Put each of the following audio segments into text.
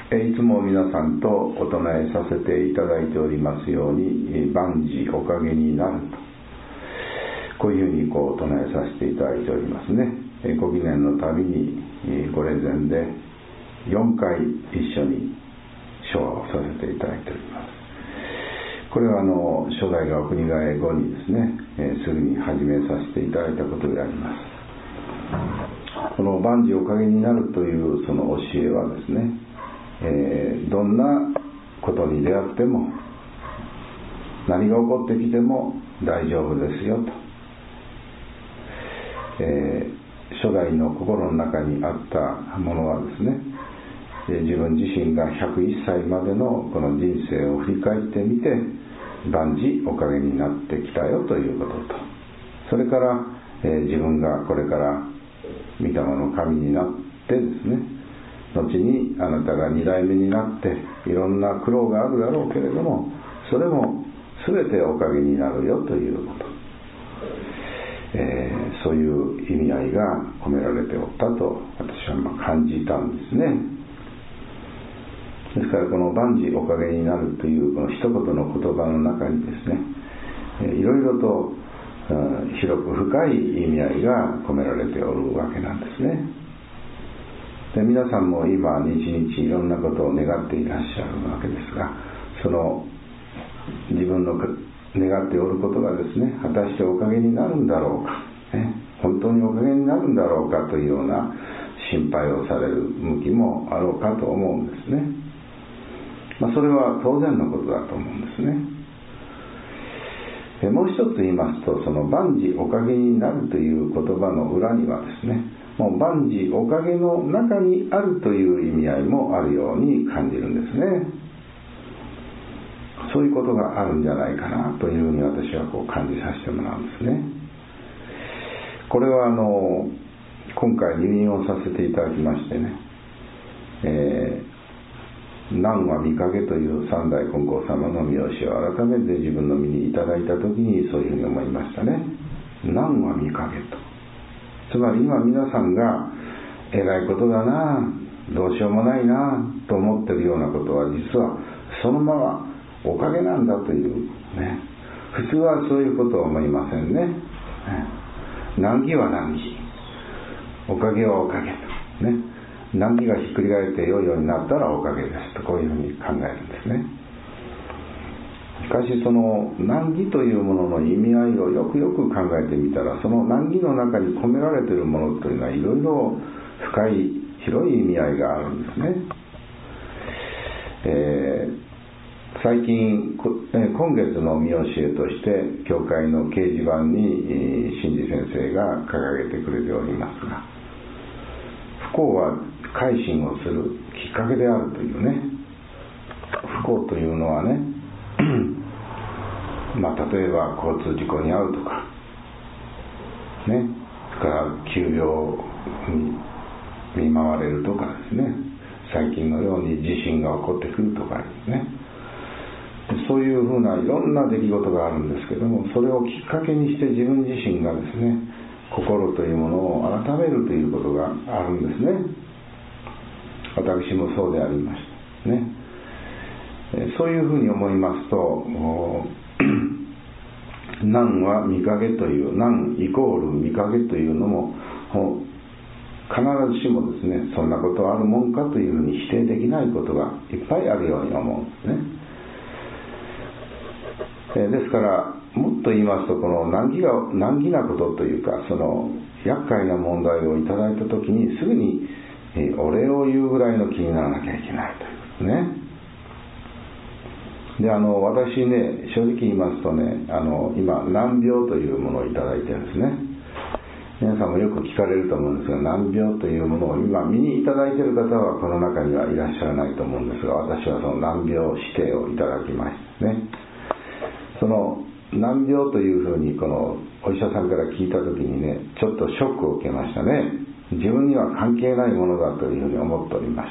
いつも皆さんとお唱えさせていただいておりますように、万事おかげになると、こういうふうにお唱えさせていただいておりますね。ご記念のたびにご霊前で4回一緒に唱和をさせていただいております。これは初代がお国替え後にですね、すぐに始めさせていただいたことであります。この万事おかげになるというその教えはですね、どんなことに出会っても何が起こってきても大丈夫ですよと、初代の心の中にあったものはですね、自分自身が101歳までのこの人生を振り返ってみて、万事おかげになってきたよということと、それから、自分がこれから御霊の神になってですね、後にあなたが2代目になっていろんな苦労があるだろうけれども、それも全ておかげになるよということ、そういう意味合いが込められておったと私は感じたんですね。ですからこの万事おかげになるというこの一言の言葉の中にですね、いろいろと広く深い意味合いが込められておるわけなんですね。で、皆さんも今日々いろんなことを願っていらっしゃるわけですが、その自分の願っておることがですね、果たしておかげになるんだろうか、本当におかげになるんだろうかというような心配をされる向きもあろうかと思うんですね。それは当然のことだと思うんですね。もう一つ言いますと、その万事おかげになるという言葉の裏にはですね、もう万事おかげの中にあるという意味合いもあるように感じるんですね。そういうことがあるんじゃないかなというふうに私は感じさせてもらうんですね。これは今回入院をさせていただきましてね、南は御影という三代金光様の御教えを改めて自分の身にいただいたときにそういうふうに思いましたね。南は御影と、つまり今皆さんがえらいことだな、どうしようもないなと思っているようなことは、実はそのままおかげなんだというね。普通はそういうことは思いませんね。難儀は難儀、おかげはおかげとね。難儀がひっくり返って良いようになったらおかげですと、こういうふうに考えるんですね。しかしその難儀というものの意味合いをよくよく考えてみたら、その難儀の中に込められているものというのはいろいろ深い広い意味合いがあるんですね。最近今月の見教えとして教会の掲示板に新次先生が掲げてくれておりますが、不幸は改心をするきっかけであるというね。不幸というのはね、例えば交通事故に遭うとかね、それから急病に見舞われるとかですね、最近のように地震が起こってくるとかですね、そういうふうないろんな出来事があるんですけども、それをきっかけにして自分自身がですね、心というものを改めるということがあるんですね。私もそうでありましたね。そういうふうに思いますと、難は御影という、難イコール御影というのも必ずしもですね、そんなことあるもんかというふうに否定できないことがいっぱいあるように思うんですね。ですからもっと言いますと、この難儀なことというか、その厄介な問題をいただいたときにすぐにお礼を言うぐらいの気にならなきゃいけないということね。で、私ね、正直言いますとね、今難病というものをいただいてるんですね。皆さんもよく聞かれると思うんですが、難病というものを今身にいただいている方はこの中にはいらっしゃらないと思うんですが、私はその難病指定をいただきましたね。その難病というふうにこのお医者さんから聞いたときにね、ちょっとショックを受けましたね。自分には関係ないものだというふうに思っておりました。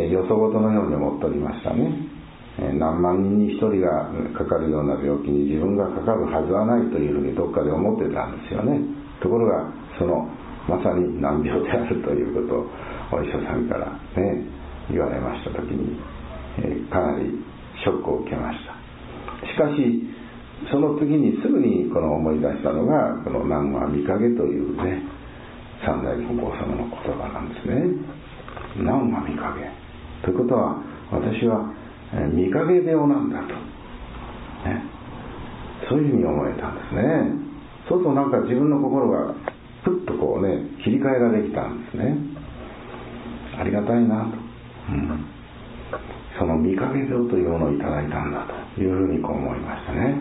よそごとのように思っておりましたね。何万人に一人がかかるような病気に自分がかかるはずはないというふうにどっかで思ってたんですよね。ところがそのまさに難病であるということをお医者さんからね言われました時に、かなりショックを受けました。しかしその次にすぐにこの思い出したのがこの南無阿弥陀というね三代金剛様の言葉なんですね。南無阿弥陀ということは、私は見影病なんだと、ね、そういうふうに思えたんですね。そうするとなんか自分の心がふっとこうね切り替えられてきたんですね。ありがたいなと、その見影病というものをいただいたんだというふうにこう思いましたね。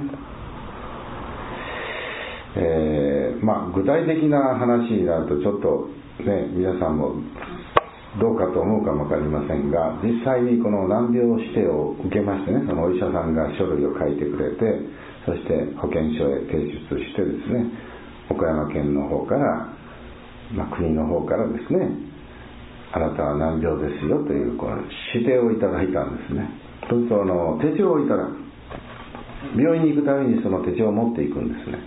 具体的な話になるとちょっとね皆さんもどうかと思うかも分かりませんが、実際にこの難病指定を受けましてね、そのお医者さんが書類を書いてくれて、そして保健所へ提出してですね、岡山県の方から、国の方からですね、あなたは難病ですよというこの指定をいただいたんですね。そうすると手帳をいただく。病院に行くためにその手帳を持っていくんですね。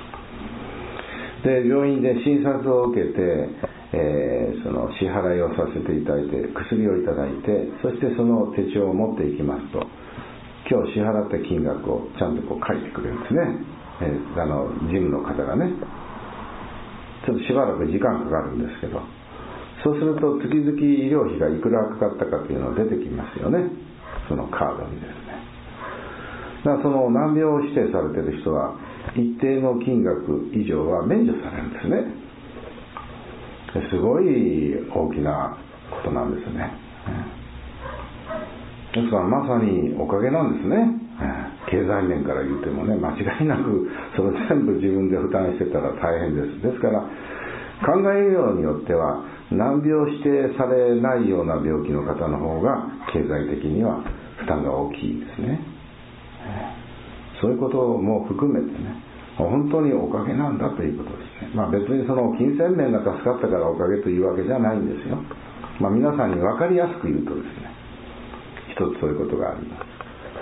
で病院で診察を受けて、その支払いをさせていただいて薬をいただいて、そしてその手帳を持っていきますと、今日支払った金額をちゃんとこう書いてくれるんですね。事務の方がね、ちょっとしばらく時間かかるんですけど、そうすると月々医療費がいくらかかったかというのが出てきますよね、そのカードにですね。だからその難病を指定されている人は一定の金額以上は免除されるんですね。すごい大きなことなんですね。ですからまさにおかげなんですね。経済面から言ってもね、間違いなくそれ全部自分で負担してたら大変です。ですから考えようによっては難病指定されないような病気の方の方が経済的には負担が大きいですね。そういうことも含めてね、本当におかげなんだということですね。別にその金銭面が助かったからおかげというわけじゃないんですよ。皆さんに分かりやすく言うとですね、一つそういうことがあります。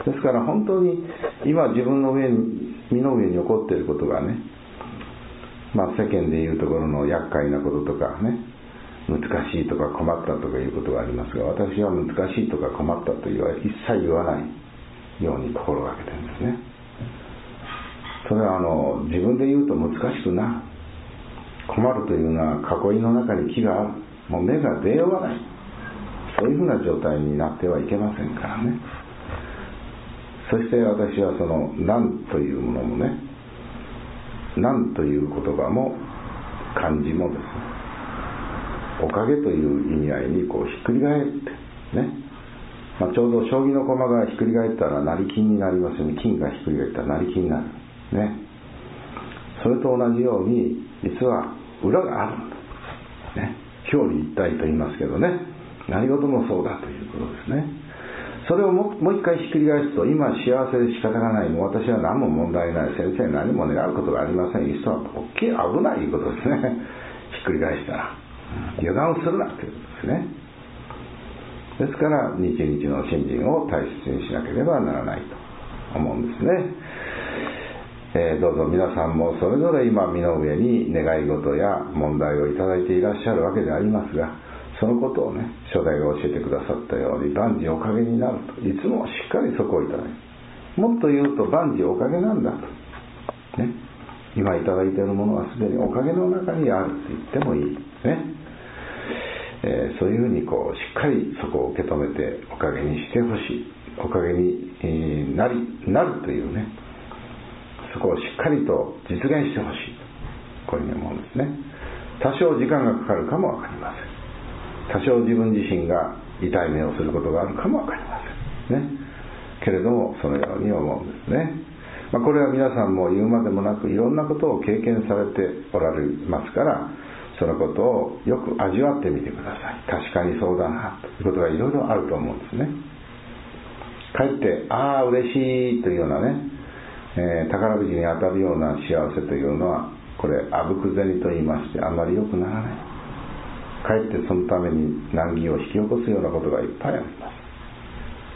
ですから本当に今自分の身の上に起こっていることがね、世間でいうところの厄介なこととかね、難しいとか困ったとかいうことがありますが、私は難しいとか困ったというのは一切言わないように心がけてるんですね。それは自分で言うと難しくなる。困るというのは囲いの中に木がある。もう芽が出ようがない。そういうふうな状態になってはいけませんからね。そして私はその難というものもね、難という言葉も漢字もですね、おかげという意味合いにこうひっくり返ってね、ちょうど将棋の駒がひっくり返ったら成金になりますように、金がひっくり返ったら成金になるね。それと同じように実は裏があるんだ、ね、表裏一体と言いますけどね、何事もそうだということですね。それをもう一回ひっくり返すと、今幸せで仕方がない、もう私は何も問題ない、先生何も願うことがありません、いっそ大きい危ないことですね。ひっくり返したら油断するなということですね。ですから日々の信心を大切にしなければならないと思うんですね。どうぞ皆さんもそれぞれ今身の上に願い事や問題をいただいていらっしゃるわけでありますが、そのことをね、初代が教えてくださったように万事おかげになると、いつもしっかりそこをいただいて、もっと言うと万事おかげなんだと、ね、今いただいているものはすでにおかげの中にあると言ってもいいね。そういうふうにこうしっかりそこを受け止めておかげにしてほしい、おかげになるというね、そこをしっかりと実現してほしいと、こういうふうに思うんですね。多少時間がかかるかもわかりません。多少自分自身が痛い目をすることがあるかもわかりませんね。けれどもそのように思うんですね。これは皆さんも言うまでもなくいろんなことを経験されておられますから、そのことをよく味わってみてください。確かにそうだなということがいろいろあると思うんですね。かえって嬉しいというようなね、宝くじに当たるような幸せというのは、これあぶく銭と言いましてあんまり良くならない。かえってそのために難儀を引き起こすようなことがいっぱいあります。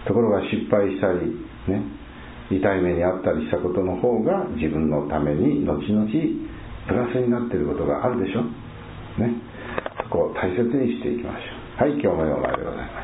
ところが失敗したりね、痛い目にあったりしたことの方が自分のために後々プラスになっていることがあるでしょね。そこを大切にしていきましょう。 はい、今日もようまでございます。